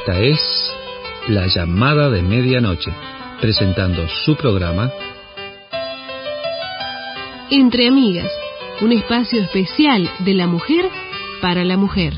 Esta es La Llamada de Medianoche, presentando su programa Entre Amigas, un espacio especial de la mujer para la mujer.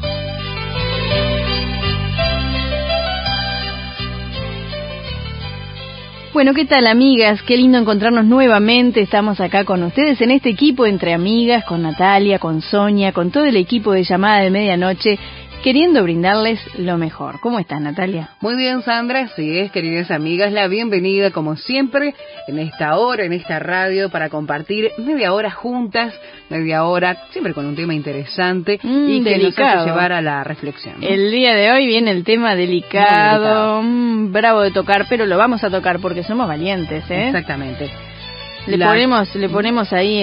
Bueno, ¿qué tal, amigas? Qué lindo encontrarnos nuevamente. Estamos acá con ustedes en este equipo Entre Amigas, con Natalia, con Sonia, con todo el equipo de Llamada de Medianoche, queriendo brindarles lo mejor. ¿Cómo estás, Natalia? Muy bien, Sandra. Así es, queridas amigas, la bienvenida, como siempre, en esta hora, en esta radio, para compartir media hora juntas, media hora, siempre con un tema interesante y que nos hace llevar a la reflexión, ¿no? El día de hoy viene el tema delicado, bravo de tocar, pero lo vamos a tocar porque somos valientes, ¿eh? Exactamente. Le ponemos ahí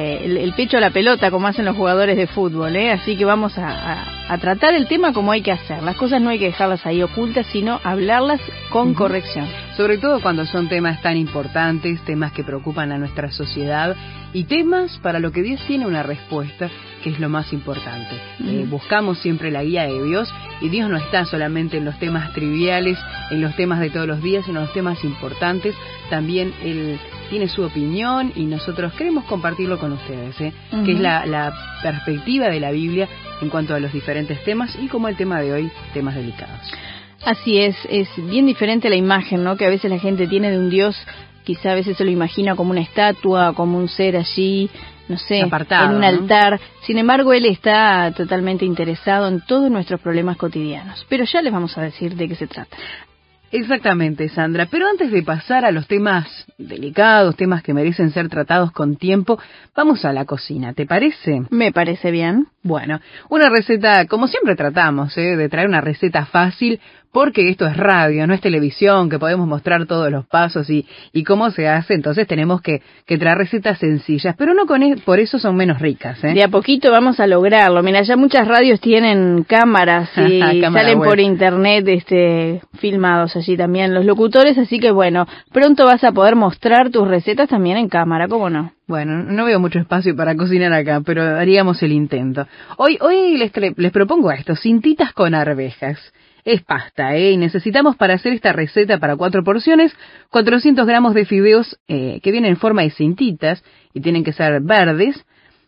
el pecho a la pelota, como hacen los jugadores de fútbol, ¿eh? Así que vamos a tratar el tema como hay que hacer. Las cosas no hay que dejarlas ahí ocultas, sino hablarlas con corrección. Sobre todo cuando son temas tan importantes, temas que preocupan a nuestra sociedad y temas para lo que Dios tiene una respuesta, que es lo más importante. Buscamos siempre la guía de Dios, y Dios no está solamente en los temas triviales, en los temas de todos los días, sino en los temas importantes. También Él tiene su opinión y nosotros queremos compartirlo con ustedes, que es la perspectiva de la Biblia en cuanto a los diferentes temas, y como el tema de hoy, temas delicados. Así es bien diferente la imagen, ¿no?, que a veces la gente tiene de un Dios. Quizá a veces se lo imagina como una estatua, como un ser allí, no sé, apartado, en un altar. Sin embargo, Él está totalmente interesado en todos nuestros problemas cotidianos. Pero ya les vamos a decir de qué se trata. Exactamente, Sandra. Pero antes de pasar a los temas delicados, temas que merecen ser tratados con tiempo, vamos a la cocina, ¿te parece? Me parece bien. Bueno, una receta, como siempre tratamos, de traer una receta fácil, porque esto es radio, no es televisión, que podemos mostrar todos los pasos y cómo se hace. Entonces tenemos que traer recetas sencillas, pero no por eso son menos ricas, ¿eh? De a poquito vamos a lograrlo. Mira, ya muchas radios tienen cámaras y salen web por internet filmados allí también los locutores, así que bueno, pronto vas a poder mostrar tus recetas también en cámara, ¿cómo no? Bueno, no veo mucho espacio para cocinar acá, pero haríamos el intento. Hoy les propongo esto, cintitas con arvejas. Es pasta, y necesitamos para hacer esta receta para 4 porciones, 400 gramos de fideos que vienen en forma de cintitas y tienen que ser verdes.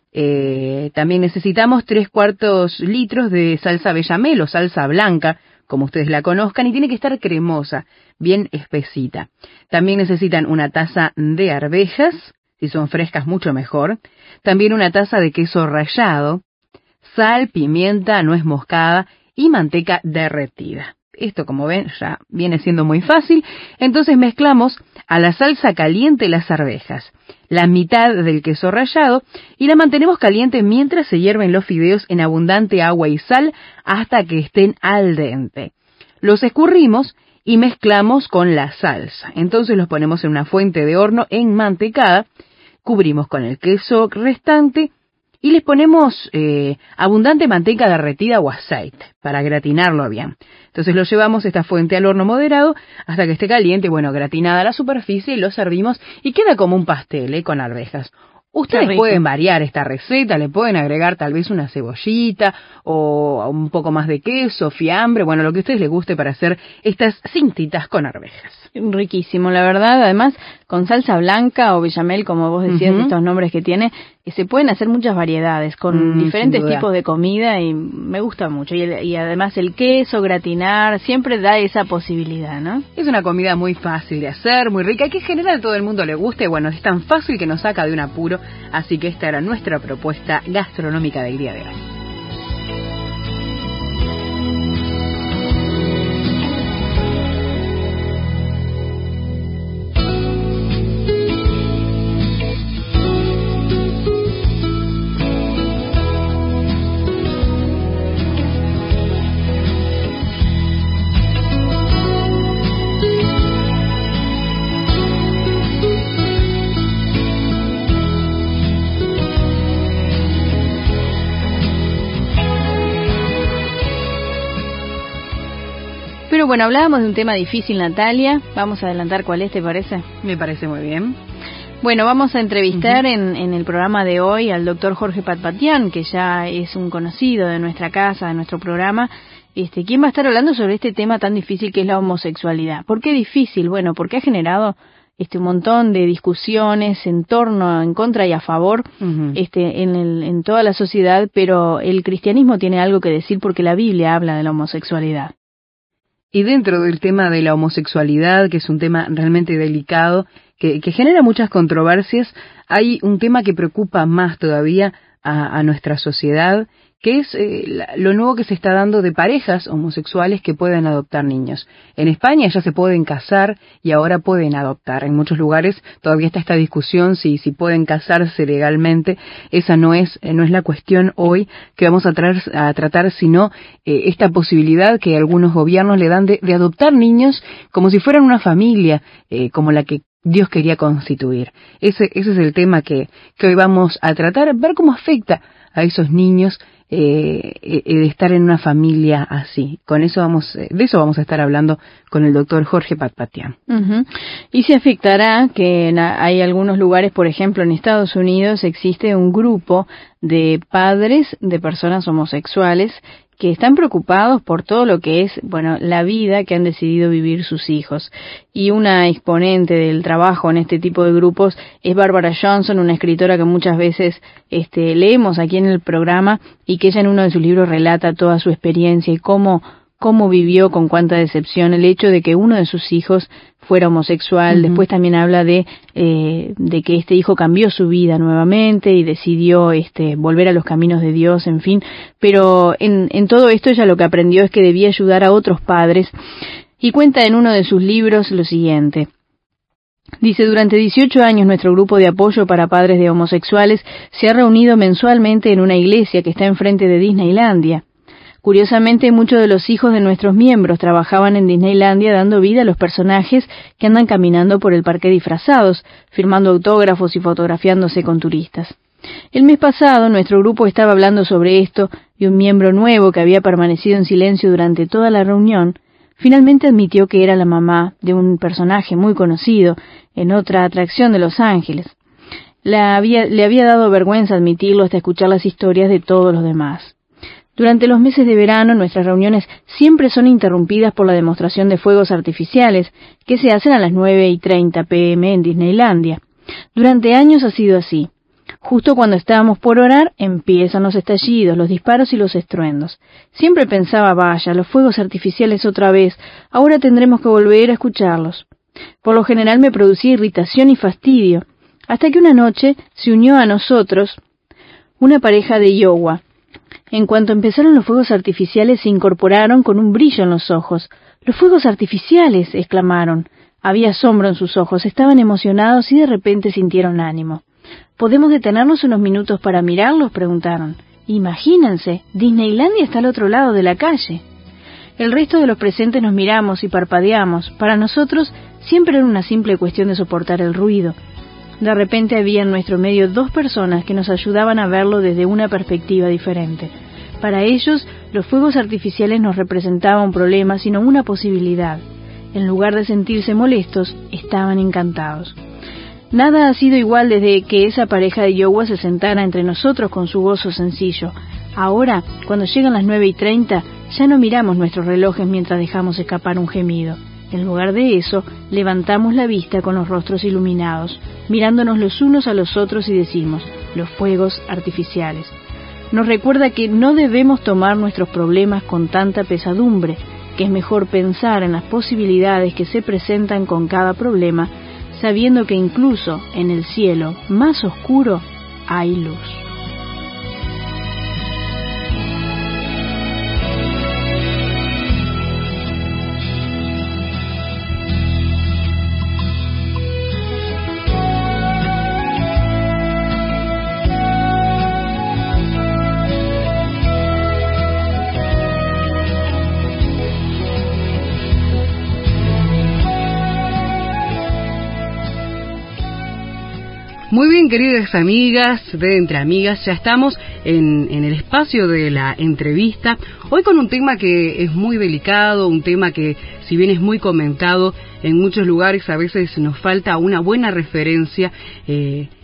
También necesitamos 3/4 litros de salsa bechamel o salsa blanca, como ustedes la conozcan, y tiene que estar cremosa, bien espesita. También necesitan una taza de arvejas, si son frescas mucho mejor. También una taza de queso rallado, sal, pimienta, nuez moscada y manteca derretida. Esto, como ven, ya viene siendo muy fácil. Entonces mezclamos a la salsa caliente las arvejas, la mitad del queso rallado, y la mantenemos caliente mientras se hierven los fideos en abundante agua y sal hasta que estén al dente. Los escurrimos y mezclamos con la salsa. Entonces los ponemos en una fuente de horno enmantecada, cubrimos con el queso restante y les ponemos abundante manteca derretida o aceite para gratinarlo bien. Entonces lo llevamos esta fuente al horno moderado hasta que esté caliente, gratinada la superficie, y lo servimos y queda como un pastel con arvejas. Ustedes pueden variar esta receta, le pueden agregar tal vez una cebollita o un poco más de queso, fiambre, lo que a ustedes les guste para hacer estas cintitas con arvejas. Riquísimo, la verdad. Además, con salsa blanca o bechamel, como vos decías, estos nombres que tiene, se pueden hacer muchas variedades con diferentes tipos de comida, y me gusta mucho. Y además el queso, gratinar, siempre da esa posibilidad, ¿no? Es una comida muy fácil de hacer, muy rica, que en general a todo el mundo le gusta, y es tan fácil que nos saca de un apuro. Así que esta era nuestra propuesta gastronómica del día de hoy. Pero bueno, hablábamos de un tema difícil, Natalia. Vamos a adelantar cuál es, ¿te parece? Me parece muy bien. Bueno, vamos a entrevistar en el programa de hoy al doctor Jorge Patpatian, que ya es un conocido de nuestra casa, de nuestro programa. ¿Quién va a estar hablando sobre este tema tan difícil que es la homosexualidad? ¿Por qué difícil? Bueno, porque ha generado un montón de discusiones en torno, en contra y a favor, en toda la sociedad, pero el cristianismo tiene algo que decir porque la Biblia habla de la homosexualidad. Y dentro del tema de la homosexualidad, que es un tema realmente delicado, que genera muchas controversias, hay un tema que preocupa más todavía a nuestra sociedad, que es lo nuevo que se está dando de parejas homosexuales que pueden adoptar niños. En España ya se pueden casar y ahora pueden adoptar. En muchos lugares todavía está esta discusión si pueden casarse legalmente. Esa no es la cuestión hoy que vamos a tratar, sino esta posibilidad que algunos gobiernos le dan de adoptar niños como si fueran una familia, como la que Dios quería constituir. Ese es el tema que hoy vamos a tratar, ver cómo afecta a esos niños de estar en una familia así. De eso vamos a estar hablando con el doctor Jorge Patpatian. Y se afectará que hay algunos lugares, por ejemplo en Estados Unidos existe un grupo de padres de personas homosexuales que están preocupados por todo lo que es, la vida que han decidido vivir sus hijos. Y una exponente del trabajo en este tipo de grupos es Barbara Johnson, una escritora que muchas veces leemos aquí en el programa y que ella en uno de sus libros relata toda su experiencia y cómo vivió con cuánta decepción el hecho de que uno de sus hijos fuera homosexual. Después también habla de que este hijo cambió su vida nuevamente y decidió volver a los caminos de Dios, en fin. Pero en todo esto ella lo que aprendió es que debía ayudar a otros padres y cuenta en uno de sus libros lo siguiente. Dice, durante 18 años nuestro grupo de apoyo para padres de homosexuales se ha reunido mensualmente en una iglesia que está enfrente de Disneylandia. Curiosamente, muchos de los hijos de nuestros miembros trabajaban en Disneylandia dando vida a los personajes que andan caminando por el parque disfrazados, firmando autógrafos y fotografiándose con turistas. El mes pasado, nuestro grupo estaba hablando sobre esto y un miembro nuevo que había permanecido en silencio durante toda la reunión, finalmente admitió que era la mamá de un personaje muy conocido en otra atracción de Los Ángeles. Le había dado vergüenza admitirlo hasta escuchar las historias de todos los demás. Durante los meses de verano, nuestras reuniones siempre son interrumpidas por la demostración de fuegos artificiales que se hacen a las 9:30 p.m. en Disneylandia. Durante años ha sido así. Justo cuando estábamos por orar, empiezan los estallidos, los disparos y los estruendos. Siempre pensaba, vaya, los fuegos artificiales otra vez, ahora tendremos que volver a escucharlos. Por lo general me producía irritación y fastidio, hasta que una noche se unió a nosotros una pareja de Iowa. En cuanto empezaron los fuegos artificiales, se incorporaron con un brillo en los ojos. «¡Los fuegos artificiales!», exclamaron. Había asombro en sus ojos, estaban emocionados y de repente sintieron ánimo. «¿Podemos detenernos unos minutos para mirarlos?», preguntaron. «Imagínense, Disneylandia está al otro lado de la calle». El resto de los presentes nos miramos y parpadeamos. Para nosotros siempre era una simple cuestión de soportar el ruido. De repente había en nuestro medio 2 personas que nos ayudaban a verlo desde una perspectiva diferente. Para ellos, los fuegos artificiales no representaban un problema, sino una posibilidad. En lugar de sentirse molestos, estaban encantados. Nada ha sido igual desde que esa pareja de Iowa se sentara entre nosotros con su gozo sencillo. Ahora, cuando llegan las 9:30, ya no miramos nuestros relojes mientras dejamos escapar un gemido. En lugar de eso, levantamos la vista con los rostros iluminados, mirándonos los unos a los otros y decimos, los fuegos artificiales. Nos recuerda que no debemos tomar nuestros problemas con tanta pesadumbre, que es mejor pensar en las posibilidades que se presentan con cada problema, sabiendo que incluso en el cielo más oscuro hay luz. Muy bien, queridas amigas de Entre Amigas, ya estamos en el espacio de la entrevista, hoy con un tema que es muy delicado, un tema que si bien es muy comentado en muchos lugares, a veces nos falta una buena referencia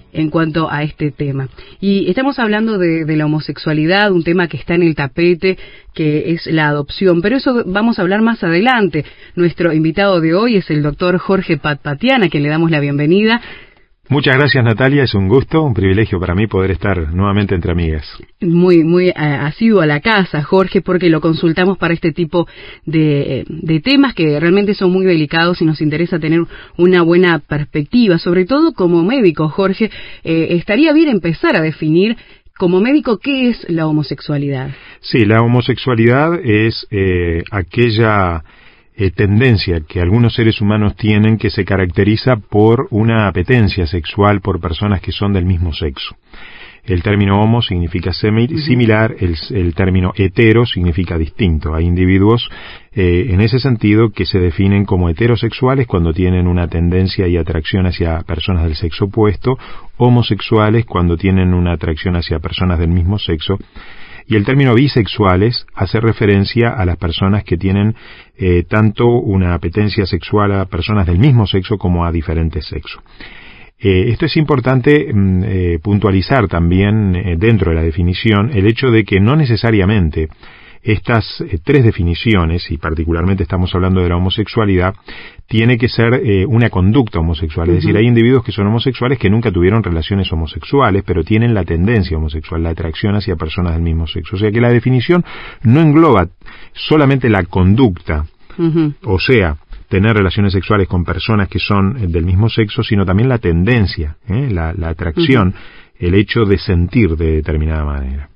en cuanto a este tema. Y estamos hablando de la homosexualidad, un tema que está en el tapete, que es la adopción, pero eso vamos a hablar más adelante. Nuestro invitado de hoy es el doctor Jorge Patpatian, a quien le damos la bienvenida. Muchas gracias, Natalia, es un gusto, un privilegio para mí poder estar nuevamente entre amigas. Muy asiduo a la casa, Jorge, porque lo consultamos para este tipo de temas que realmente son muy delicados y nos interesa tener una buena perspectiva, sobre todo como médico, Jorge. Estaría bien empezar a definir como médico qué es la homosexualidad. Sí, la homosexualidad es aquella tendencia que algunos seres humanos tienen que se caracteriza por una apetencia sexual por personas que son del mismo sexo. El término homo significa similar, el término hetero significa distinto. Hay individuos en ese sentido que se definen como heterosexuales cuando tienen una tendencia y atracción hacia personas del sexo opuesto, homosexuales cuando tienen una atracción hacia personas del mismo sexo. Y el término bisexuales hace referencia a las personas que tienen tanto una apetencia sexual a personas del mismo sexo como a diferentes sexos. Esto es importante puntualizar también dentro de la definición el hecho de que no necesariamente estas tres definiciones, y particularmente estamos hablando de la homosexualidad, tiene que ser una conducta homosexual. Es decir, hay individuos que son homosexuales que nunca tuvieron relaciones homosexuales, pero tienen la tendencia homosexual, la atracción hacia personas del mismo sexo. O sea que la definición no engloba solamente la conducta, o sea, tener relaciones sexuales con personas que son del mismo sexo, sino también la tendencia, la atracción, el hecho de sentir de determinada manera.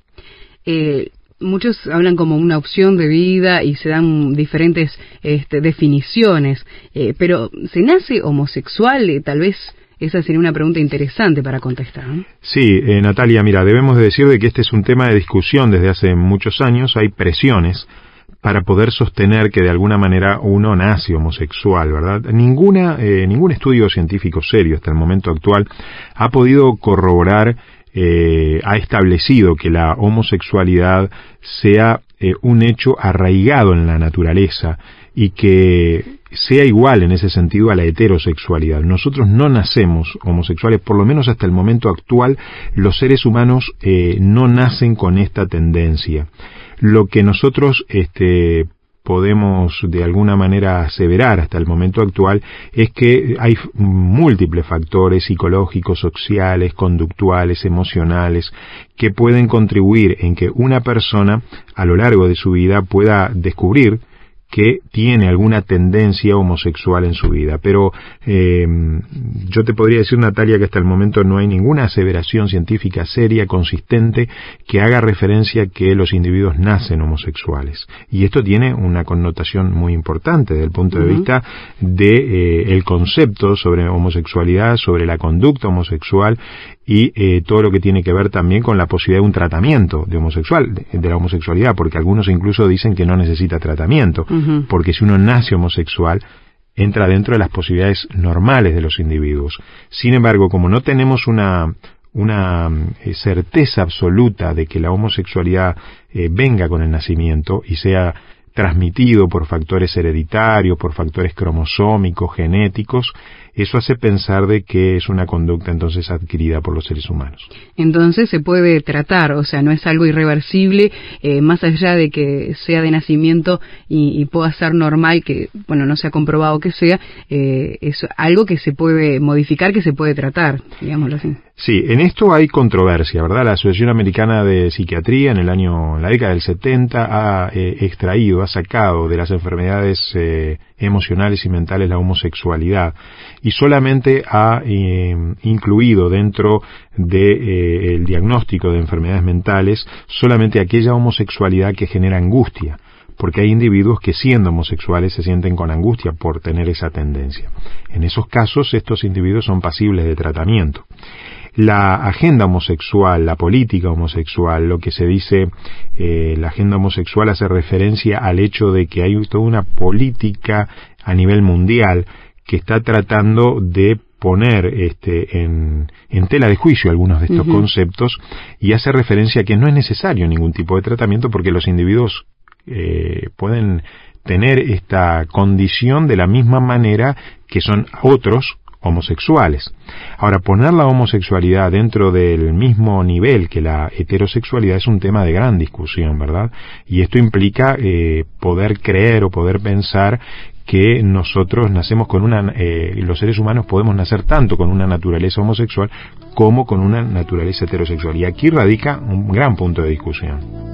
Muchos hablan como una opción de vida y se dan diferentes definiciones, pero ¿se nace homosexual? Tal vez esa sería una pregunta interesante para contestar, ¿no? Sí, Natalia, mira, debemos de decir de que este es un tema de discusión desde hace muchos años. Hay presiones para poder sostener que de alguna manera uno nace homosexual, ¿verdad? Ningún estudio científico serio hasta el momento actual ha podido corroborar, ha establecido que la homosexualidad sea un hecho arraigado en la naturaleza y que sea igual en ese sentido a la heterosexualidad. Nosotros no nacemos homosexuales, por lo menos hasta el momento actual, los seres humanos no nacen con esta tendencia. Lo que nosotros podemos de alguna manera aseverar hasta el momento actual es que hay múltiples factores psicológicos, sociales, conductuales, emocionales, que pueden contribuir en que una persona a lo largo de su vida pueda descubrir que tiene alguna tendencia homosexual en su vida. Pero yo te podría decir, Natalia, que hasta el momento no hay ninguna aseveración científica seria, consistente, que haga referencia a que los individuos nacen homosexuales. Y esto tiene una connotación muy importante desde el punto de vista de el concepto sobre homosexualidad, sobre la conducta homosexual y todo lo que tiene que ver también con la posibilidad de un tratamiento de la homosexualidad, porque algunos incluso dicen que no necesita tratamiento, porque si uno nace homosexual, entra dentro de las posibilidades normales de los individuos. Sin embargo, como no tenemos una certeza absoluta de que la homosexualidad venga con el nacimiento y sea transmitido por factores hereditarios, por factores cromosómicos, genéticos, eso hace pensar de que es una conducta entonces adquirida por los seres humanos. Entonces se puede tratar, o sea, no es algo irreversible, más allá de que sea de nacimiento y pueda ser normal, que, bueno, no se ha comprobado que sea, es algo que se puede modificar, que se puede tratar, digámoslo así. Sí, en esto hay controversia, ¿verdad? La Asociación Americana de Psiquiatría en la década del 70 ha sacado de las enfermedades emocionales y mentales la homosexualidad y solamente ha incluido dentro de el diagnóstico de enfermedades mentales solamente aquella homosexualidad que genera angustia, porque hay individuos que siendo homosexuales se sienten con angustia por tener esa tendencia. En esos casos estos individuos son pasibles de tratamiento. La agenda homosexual, la política homosexual, lo que se dice, la agenda homosexual hace referencia al hecho de que hay toda una política a nivel mundial que está tratando de poner en tela de juicio algunos de estos conceptos y hace referencia a que no es necesario ningún tipo de tratamiento porque los individuos pueden tener esta condición de la misma manera que son otros homosexuales. Ahora, poner la homosexualidad dentro del mismo nivel que la heterosexualidad es un tema de gran discusión, ¿verdad? Y esto implica poder creer o poder pensar que nosotros nacemos con los seres humanos podemos nacer tanto con una naturaleza homosexual como con una naturaleza heterosexual. Y aquí radica un gran punto de discusión.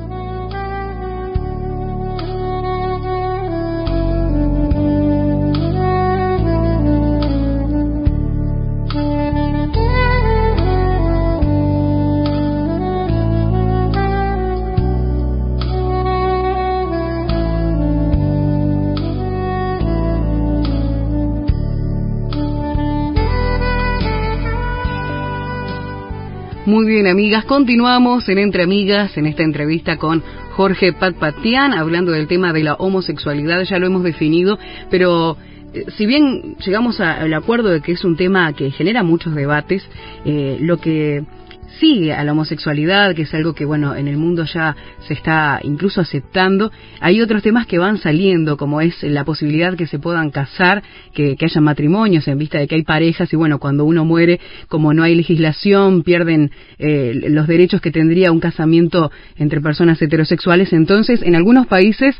Muy bien, amigas, continuamos en Entre Amigas, en esta entrevista con Jorge Patpatian, hablando del tema de la homosexualidad. Ya lo hemos definido, pero si bien llegamos al acuerdo de que es un tema que genera muchos debates, lo que sigue a la homosexualidad, que es algo que, bueno, en el mundo ya se está incluso aceptando, hay otros temas que van saliendo, como es la posibilidad que se puedan casar, que haya matrimonios en vista de que hay parejas, y bueno, cuando uno muere, como no hay legislación, pierden los derechos que tendría un casamiento entre personas heterosexuales. Entonces, en algunos países,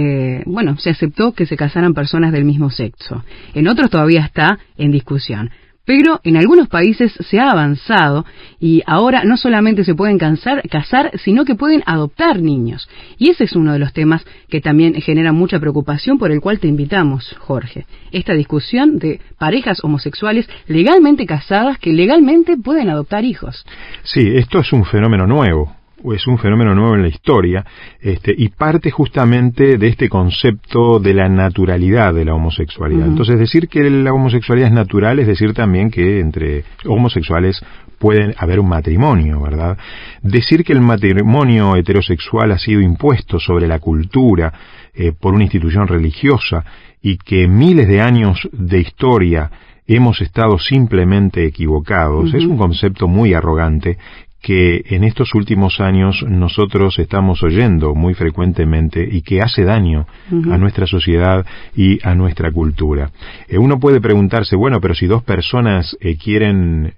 se aceptó que se casaran personas del mismo sexo. En otros todavía está en discusión. Pero en algunos países se ha avanzado y ahora no solamente se pueden casar, sino que pueden adoptar niños. Y ese es uno de los temas que también genera mucha preocupación, por el cual te invitamos, Jorge. Esta discusión de parejas homosexuales legalmente casadas que legalmente pueden adoptar hijos. Sí, esto es un fenómeno nuevo. Es un fenómeno nuevo en la historia, y parte justamente de este concepto de la naturalidad de la homosexualidad. Uh-huh. Entonces, decir que la homosexualidad es natural es decir también que entre homosexuales puede haber un matrimonio, ¿verdad? Decir que el matrimonio heterosexual ha sido impuesto sobre la cultura por una institución religiosa y que miles de años de historia hemos estado simplemente equivocados, uh-huh, es un concepto muy arrogante que en estos últimos años nosotros estamos oyendo muy frecuentemente y que hace daño uh-huh a nuestra sociedad y a nuestra cultura. Uno puede preguntarse, bueno, pero si dos personas quieren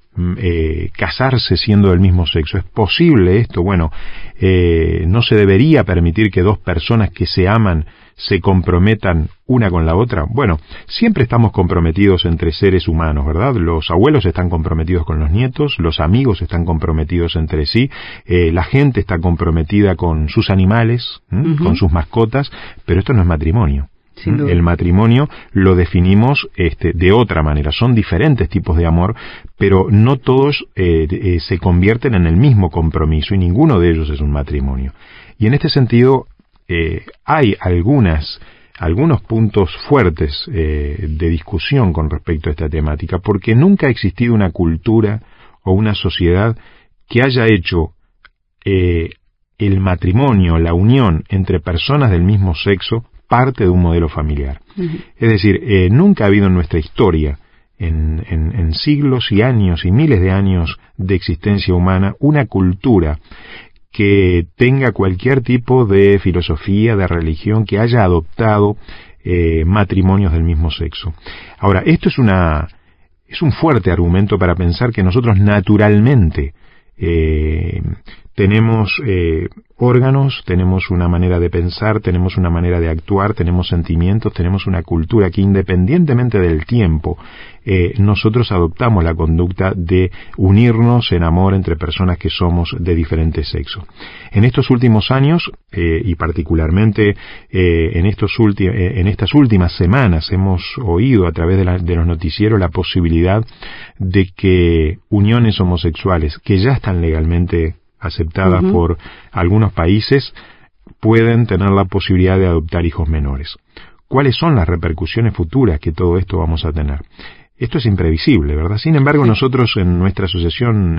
casarse siendo del mismo sexo, ¿es posible esto? Bueno, no se debería permitir que dos personas que se aman se comprometan una con la otra. Bueno, siempre estamos comprometidos entre seres humanos, ¿verdad? Los abuelos están comprometidos con los nietos, los amigos están comprometidos entre sí, la gente está comprometida con sus animales, uh-huh, con sus mascotas, pero esto no es matrimonio. El matrimonio lo definimos de otra manera. Son diferentes tipos de amor, pero no todos se convierten en el mismo compromiso y ninguno de ellos es un matrimonio. Y en este sentido hay algunos puntos fuertes de discusión con respecto a esta temática, porque nunca ha existido una cultura o una sociedad que haya hecho el matrimonio, la unión entre personas del mismo sexo, parte de un modelo familiar. Uh-huh. Es decir, nunca ha habido en nuestra historia, en siglos y años y miles de años de existencia humana, una cultura que tenga cualquier tipo de filosofía, de religión, que haya adoptado matrimonios del mismo sexo. Ahora, esto es un fuerte argumento para pensar que nosotros naturalmente tenemos órganos, tenemos una manera de pensar, tenemos una manera de actuar, tenemos sentimientos, tenemos una cultura que independientemente del tiempo, nosotros adoptamos la conducta de unirnos en amor entre personas que somos de diferentes sexos. En estos últimos años, y particularmente en estas últimas semanas, hemos oído a través de los noticieros la posibilidad de que uniones homosexuales que ya están legalmente aceptadas uh-huh por algunos países pueden tener la posibilidad de adoptar hijos menores. ¿Cuáles son las repercusiones futuras que todo esto vamos a tener? Esto es imprevisible, ¿verdad? Sin embargo, nosotros en nuestra asociación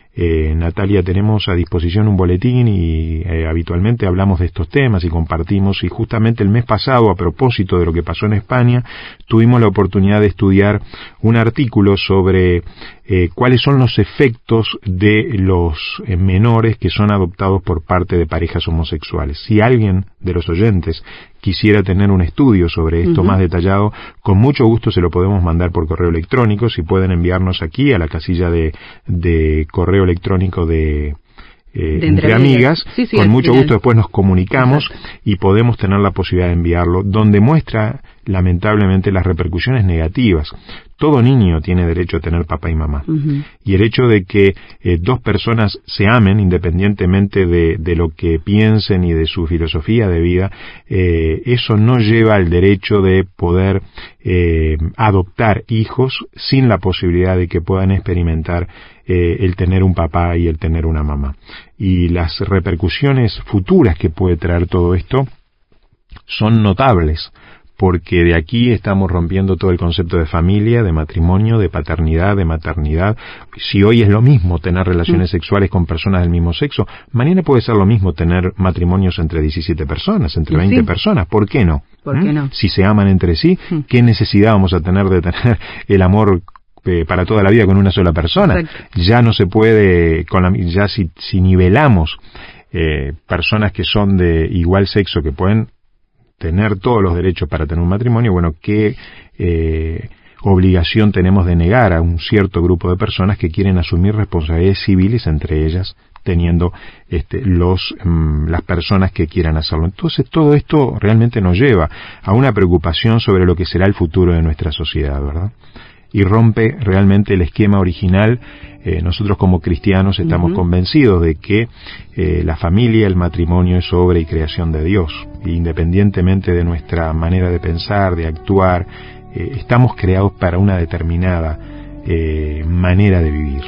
Natalia, tenemos a disposición un boletín y habitualmente hablamos de estos temas y compartimos, y justamente el mes pasado, a propósito de lo que pasó en España, tuvimos la oportunidad de estudiar un artículo sobre cuáles son los efectos de los menores que son adoptados por parte de parejas homosexuales. Si alguien de los oyentes quisiera tener un estudio sobre esto más detallado, con mucho gusto se lo podemos mandar por correo electrónico. Si pueden enviarnos aquí a la casilla de correo electrónico de Entre Amigas, sí, con mucho gusto después nos comunicamos. Exacto. Y podemos tener la posibilidad de enviarlo, donde muestra lamentablemente las repercusiones negativas. Todo niño tiene derecho a tener papá y mamá. Y el hecho de que dos personas se amen independientemente de lo que piensen y de su filosofía de vida, eso no lleva al derecho de poder adoptar hijos sin la posibilidad de que puedan experimentar el tener un papá y el tener una mamá. Y las repercusiones futuras que puede traer todo esto son notables, porque de aquí estamos rompiendo todo el concepto de familia, de matrimonio, de paternidad, de maternidad. Si hoy es lo mismo tener relaciones sexuales con personas del mismo sexo, mañana puede ser lo mismo tener matrimonios entre 17 personas, entre 20 personas. ¿Por qué no? ¿Por qué no? Si se aman entre sí, ¿qué necesidad vamos a tener de tener el amor para toda la vida con una sola persona? Exacto. Ya no se puede, ya si nivelamos personas que son de igual sexo, que pueden tener todos los derechos para tener un matrimonio, bueno, ¿qué obligación tenemos de negar a un cierto grupo de personas que quieren asumir responsabilidades civiles, entre ellas teniendo las personas que quieran hacerlo? Entonces todo esto realmente nos lleva a una preocupación sobre lo que será el futuro de nuestra sociedad, ¿verdad? Y rompe realmente el esquema original. Nosotros como cristianos estamos convencidos de que la familia, el matrimonio es obra y creación de Dios. Independientemente de nuestra manera de pensar, de actuar, estamos creados para una determinada manera de vivir.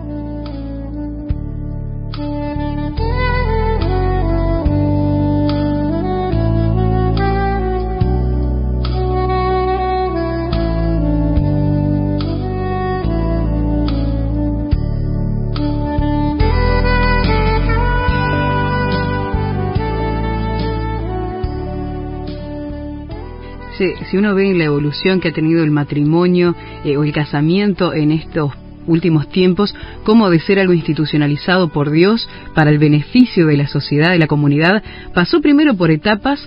Si uno ve la evolución que ha tenido el matrimonio o el casamiento en estos últimos tiempos, como de ser algo institucionalizado por Dios para el beneficio de la sociedad, de la comunidad, pasó primero por etapas,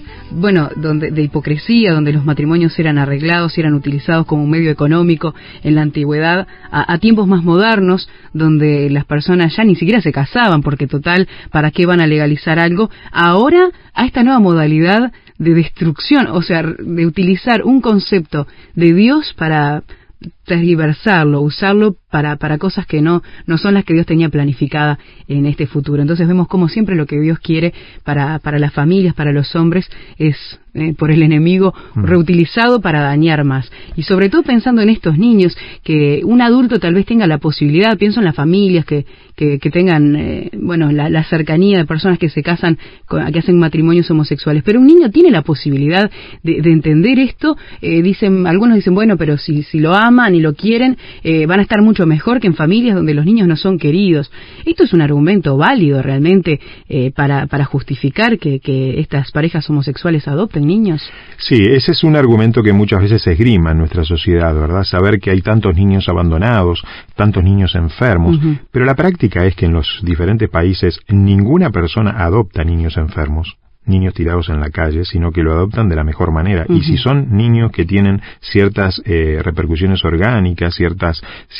de hipocresía, donde los matrimonios eran arreglados, eran utilizados como un medio económico en la antigüedad, a tiempos más modernos, donde las personas ya ni siquiera se casaban, porque total, ¿para qué van a legalizar algo? Ahora, a esta nueva modalidad de destrucción, o sea, de utilizar un concepto de Dios para transversarlo, usarlo para cosas que no son las que Dios tenía planificada en este futuro. Entonces vemos como siempre lo que Dios quiere para las familias, para los hombres, es por el enemigo reutilizado para dañar más. Y sobre todo pensando en estos niños, que un adulto tal vez tenga la posibilidad, pienso en las familias que tengan la cercanía de personas que se casan, que hacen matrimonios homosexuales, pero un niño tiene la posibilidad de entender esto. Algunos dicen, bueno, pero si lo aman y lo quieren, van a estar mucho mejor que en familias donde los niños no son queridos. Esto es un argumento válido realmente para justificar que estas parejas homosexuales adopten niños. Sí, ese es un argumento que muchas veces se esgrima en nuestra sociedad, ¿verdad? Saber que hay tantos niños abandonados, tantos niños enfermos, pero la práctica es que en los diferentes países ninguna persona adopta niños enfermos, niños tirados en la calle, sino que lo adoptan de la mejor manera. Y si son niños que tienen ciertas repercusiones orgánicas, ciertas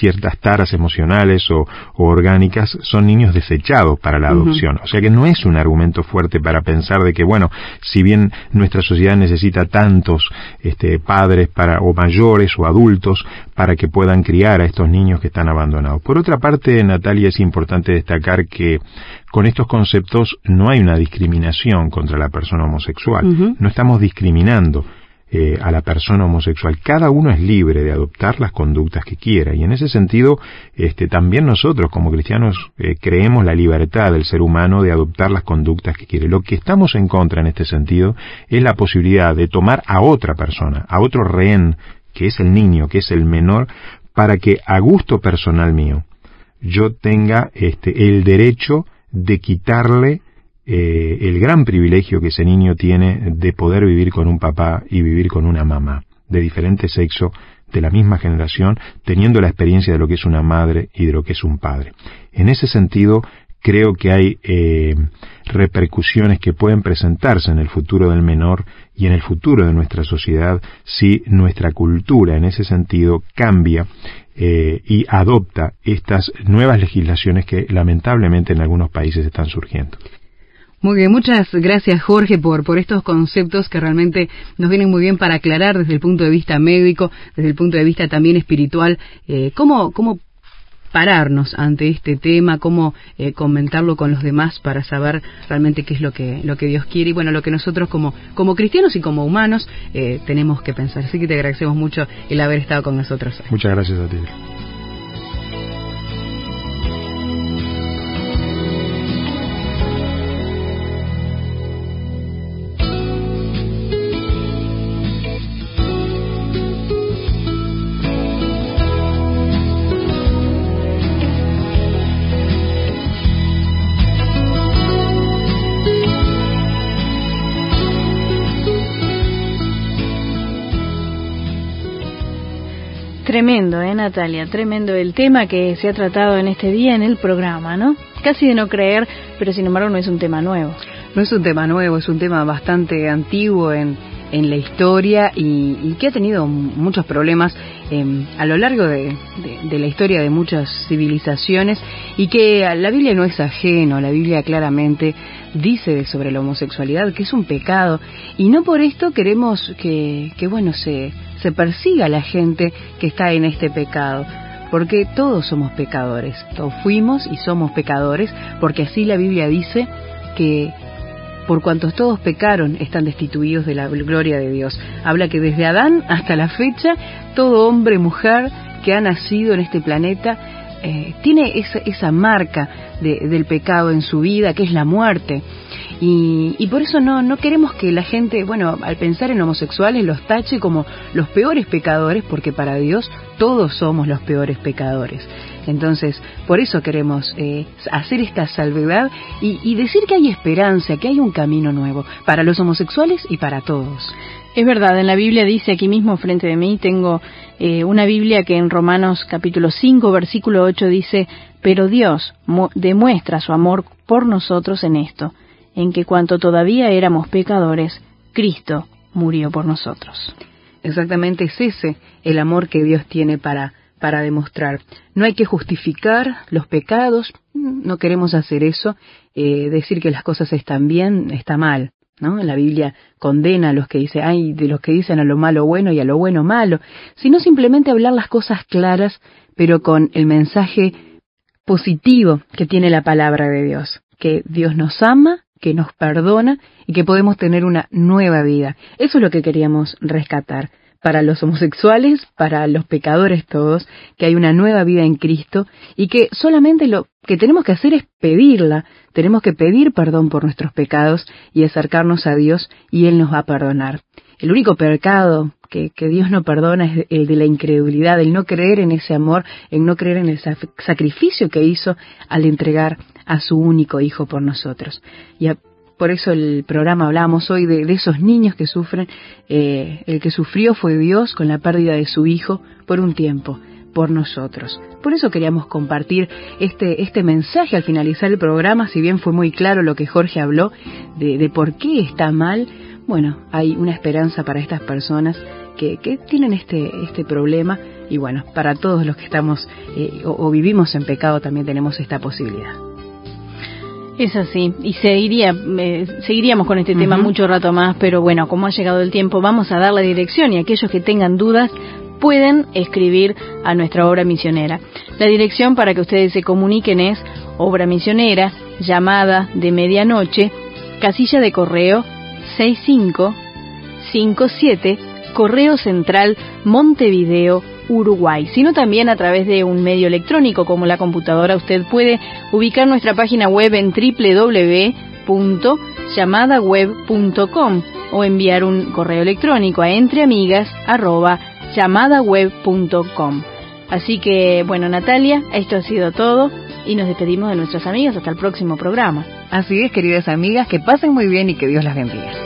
taras emocionales o orgánicas, son niños desechados para la adopción. O sea que no es un argumento fuerte para pensar de que, si bien nuestra sociedad necesita tantos padres o mayores o adultos para que puedan criar a estos niños que están abandonados. Por otra parte, Natalia, es importante destacar que con estos conceptos no hay una discriminación contra la persona homosexual. No estamos discriminando a la persona homosexual. Cada uno es libre de adoptar las conductas que quiera. Y en ese sentido, también nosotros como cristianos creemos la libertad del ser humano de adoptar las conductas que quiere. Lo que estamos en contra en este sentido es la posibilidad de tomar a otra persona, a otro rehén, que es el niño, que es el menor, para que a gusto personal mío yo tenga el derecho de quitarle el gran privilegio que ese niño tiene de poder vivir con un papá y vivir con una mamá de diferente sexo, de la misma generación, teniendo la experiencia de lo que es una madre y de lo que es un padre. En ese sentido, creo que hay repercusiones que pueden presentarse en el futuro del menor y en el futuro de nuestra sociedad si nuestra cultura en ese sentido cambia y adopta estas nuevas legislaciones que lamentablemente en algunos países están surgiendo. Muy bien, muchas gracias Jorge por estos conceptos que realmente nos vienen muy bien para aclarar desde el punto de vista médico, desde el punto de vista también espiritual, cómo pararnos ante este tema, cómo comentarlo con los demás para saber realmente qué es lo que Dios quiere y bueno, lo que nosotros como cristianos y como humanos tenemos que pensar. Así que te agradecemos mucho el haber estado con nosotros hoy. Muchas gracias a ti. Tremendo, Natalia, tremendo el tema que se ha tratado en este día en el programa, ¿no? Casi de no creer, pero sin embargo no es un tema nuevo. No es un tema nuevo, es un tema bastante antiguo en la historia y que ha tenido muchos problemas a lo largo de la historia de muchas civilizaciones y que la Biblia no es ajeno. La Biblia claramente dice sobre la homosexualidad que es un pecado y no por esto queremos que bueno, se persiga a la gente que está en este pecado, porque todos somos pecadores, todos fuimos y somos pecadores, porque así la Biblia dice que por cuantos todos pecaron están destituidos de la gloria de Dios. Habla que desde Adán hasta la fecha todo hombre, mujer que ha nacido en este planeta tiene esa marca del pecado en su vida, que es la muerte. Y por eso no queremos que la gente, bueno, al pensar en homosexuales los tache como los peores pecadores, porque para Dios todos somos los peores pecadores. Entonces, por eso queremos hacer esta salvedad y decir que hay esperanza, que hay un camino nuevo para los homosexuales y para todos. Es verdad, en la Biblia dice, aquí mismo frente de mí tengo una Biblia que en Romanos capítulo 5, versículo 8 dice: pero Dios demuestra su amor por nosotros en esto, en que cuanto todavía éramos pecadores, Cristo murió por nosotros. Exactamente, es ese el amor que Dios tiene para demostrar. No hay que justificar los pecados, no queremos hacer eso, decir que las cosas están bien, está mal, ¿no? La Biblia condena a los que dicen, ay, de los que dicen a lo malo bueno y a lo bueno malo, sino simplemente hablar las cosas claras, pero con el mensaje positivo que tiene la palabra de Dios, que Dios nos ama, que nos perdona y que podemos tener una nueva vida. Eso es lo que queríamos rescatar. Para los homosexuales, para los pecadores todos, que hay una nueva vida en Cristo y que solamente lo que tenemos que hacer es pedirla. Tenemos que pedir perdón por nuestros pecados y acercarnos a Dios y Él nos va a perdonar. El único pecado que Dios no perdona es el de la incredulidad, el no creer en ese amor, el no creer en el sacrificio que hizo al entregar a su único Hijo por nosotros. Por eso el programa hablábamos hoy de esos niños que sufren. El que sufrió fue Dios con la pérdida de su Hijo por un tiempo, por nosotros. Por eso queríamos compartir este mensaje al finalizar el programa, si bien fue muy claro lo que Jorge habló de por qué está mal. Bueno, hay una esperanza para estas personas que tienen este problema y bueno, para todos los que estamos o vivimos en pecado también tenemos esta posibilidad. Es así, y seguiríamos con este tema mucho rato más, pero bueno, como ha llegado el tiempo, vamos a dar la dirección y aquellos que tengan dudas pueden escribir a nuestra obra misionera. La dirección para que ustedes se comuniquen es Obra Misionera, Llamada de Medianoche, casilla de correo 6557, Correo Central, Montevideo, Uruguay, sino también a través de un medio electrónico como la computadora. Usted puede ubicar nuestra página web en www.llamadaweb.com o enviar un correo electrónico a entreamigas@llamadaweb.com. Así que, bueno, Natalia, esto ha sido todo y nos despedimos de nuestras amigas hasta el próximo programa. Así es, queridas amigas, que pasen muy bien y que Dios las bendiga.